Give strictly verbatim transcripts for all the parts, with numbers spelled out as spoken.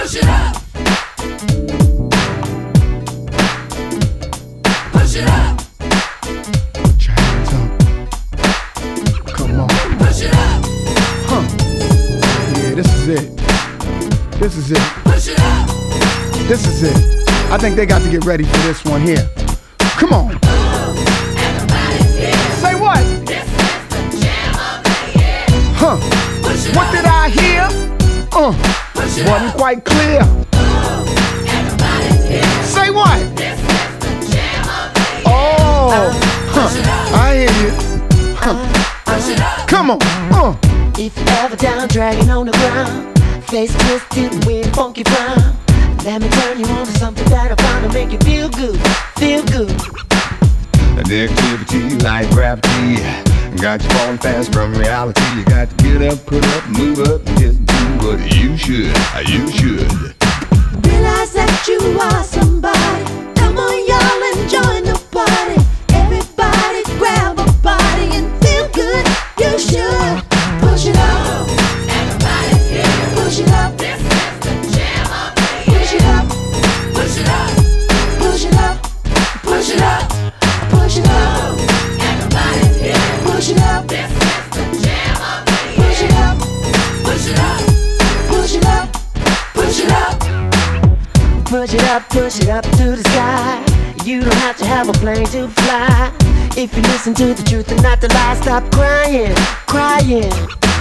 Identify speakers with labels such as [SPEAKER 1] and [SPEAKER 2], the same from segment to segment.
[SPEAKER 1] Push it up. Push it up.
[SPEAKER 2] Put your hands up. Come on.
[SPEAKER 1] Push it up.
[SPEAKER 2] Huh. Yeah, this is it. This is it.
[SPEAKER 1] Push it up.
[SPEAKER 2] This is it. I think they got to get ready for this one here. Come on.
[SPEAKER 1] Everybody's here.
[SPEAKER 2] Say what?
[SPEAKER 1] This is the jam of the year.
[SPEAKER 2] Huh.
[SPEAKER 1] Push it
[SPEAKER 2] What
[SPEAKER 1] up.
[SPEAKER 2] did I hear? Uh.
[SPEAKER 1] Push it
[SPEAKER 2] Wasn't
[SPEAKER 1] up.
[SPEAKER 2] quite clear.
[SPEAKER 1] Everybody's here.
[SPEAKER 2] Say what?
[SPEAKER 1] This is the jam of the year.
[SPEAKER 2] Oh. Huh. I hear you. Huh.
[SPEAKER 1] Push it up.
[SPEAKER 2] Come on. Uh.
[SPEAKER 3] If you're ever down, dragging on the ground, face twisted with funky frown, let me turn you on to something that'll find to make you feel good, feel good.
[SPEAKER 4] The activity like gravity got you falling fast from reality. You got to get up, put up, move up, and just do what you should, you should.
[SPEAKER 3] Realize that you are somebody. Come on, y'all, and join the party. Everybody grab a body and feel good. You should push it up.
[SPEAKER 1] Everybody's here.
[SPEAKER 3] Push it up.
[SPEAKER 1] This is the jam of the year.
[SPEAKER 3] Push it up.
[SPEAKER 1] Push it up.
[SPEAKER 3] Push it up.
[SPEAKER 1] Push it up.
[SPEAKER 3] Push it up.
[SPEAKER 1] Everybody's here.
[SPEAKER 3] Push it up.
[SPEAKER 1] This is the jam of the year.
[SPEAKER 3] Push it up.
[SPEAKER 1] Push it up.
[SPEAKER 3] Push it up.
[SPEAKER 1] Push it up.
[SPEAKER 3] Push it up, push it up to the sky. You don't have to have a plane to fly. If you listen to the truth and not the lie, stop crying, crying.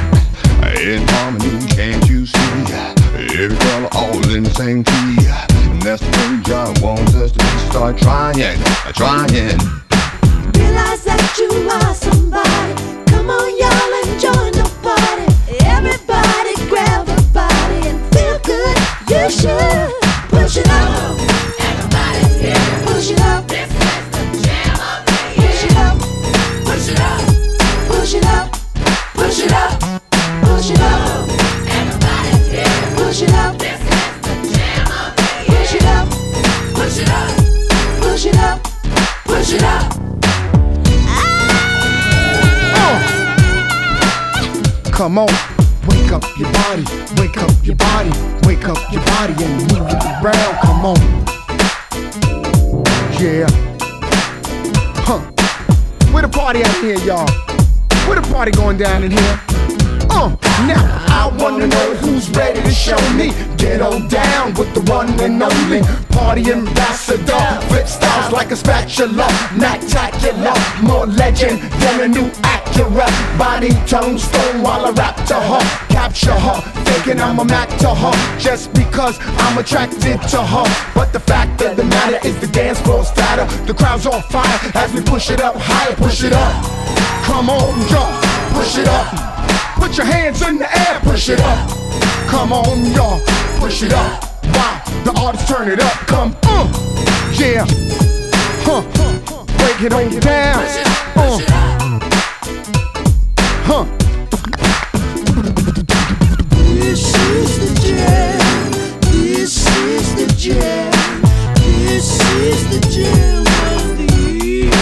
[SPEAKER 4] In harmony, can't you see? Every color all in the same key. And that's the way God wants us to start trying, trying.
[SPEAKER 3] Realize that you are somebody. Come on, y'all, and join the party. Everybody grab a body and feel good. You should push it up.
[SPEAKER 1] Everybody's here.
[SPEAKER 3] Push it up.
[SPEAKER 1] This is the jam of the year.
[SPEAKER 3] Push it up.
[SPEAKER 1] Push it up.
[SPEAKER 3] Push it up.
[SPEAKER 1] Push it up.
[SPEAKER 3] Push it up.
[SPEAKER 1] Everybody's here.
[SPEAKER 3] Push it up.
[SPEAKER 1] This is the jam of the year.
[SPEAKER 3] Push it up.
[SPEAKER 1] Push it up.
[SPEAKER 3] Push it up.
[SPEAKER 1] Push it up.
[SPEAKER 2] Come on. Wake up your body. Wake up your body. Wake up your body and move it around. Come on. Yeah. Huh. Where the party at here, y'all? Where the party going down in here? Uh, now I wanna know who's ready to show me. Get on down with the one and only party ambassador. Flip styles like a spatula, not-tacular, more legend than a new Acura. Body tone stone while I rap to her, capture her, thinking I'm a Mac to her, just because I'm attracted to her. But the fact of the matter is the dance floor's fatter. The crowd's on fire as we push it up higher, push it up. Come on, y'all, push it up. Put your hands in the air, push it up. Come on, y'all, push it up. Wow, the artists turn it up. Come on, uh, yeah, huh? Break it on down, uh, huh?
[SPEAKER 3] This is the jam. This is the jam. This is the jam of the year.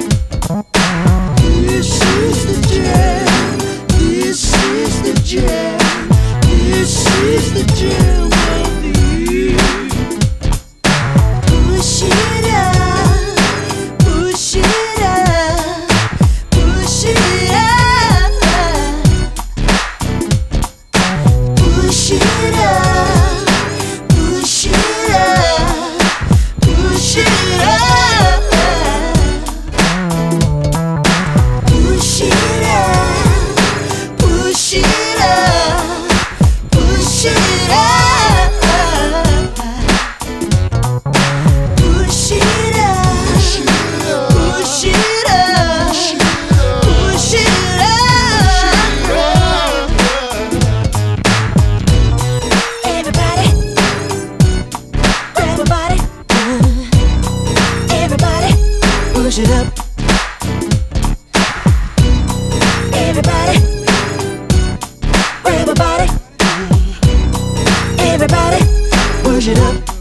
[SPEAKER 3] This is the jam. This is the jam. This is the jam of the year. Push it up, push it up, push it up, push it up, push it up, push it up, push it up. Push it up, push it up, push it up, push it up, push it up. Everybody, everybody, everybody, push it up. Everybody. Everybody, everybody, push it up.